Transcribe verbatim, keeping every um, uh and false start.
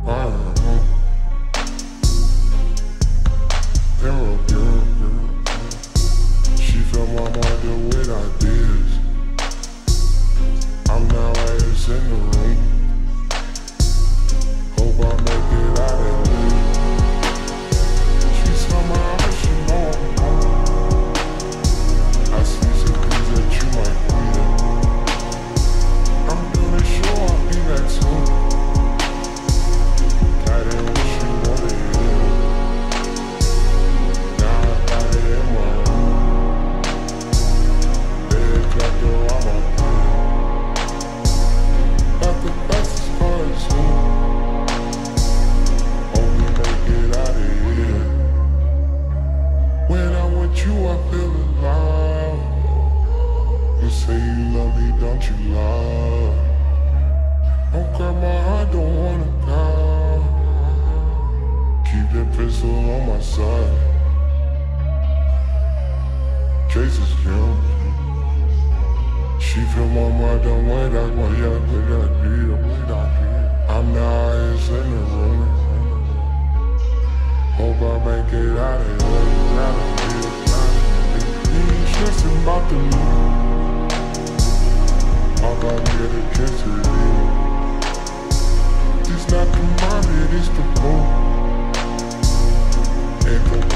Uh-huh. Girl, girl, girl. She fill my mind with ideas. I'm now ass in the room. Hope I make it out of here. She somehow she know I'm home. I see some things that you might be. I'm gonna show I'll be back soon. Got it when she wanted it. Now I got it in my room. They dropped her on my bed. Got the best as far as soon. Only make it out of here. When I'm with you, I feel alive. You say you love me, don't you lie? Don't cut my heart, don't wanna die. Keep that pistol on my side. Chase is young. She feel my mind, don't wait, I go, yeah, but I did, wait, I did. I'm the highest in the room. Hope I make it out of here, out of here, out of here. You ain't stressing about the moon. All I get a kiss of you. It's not the mommy, it's the moon. Ain't the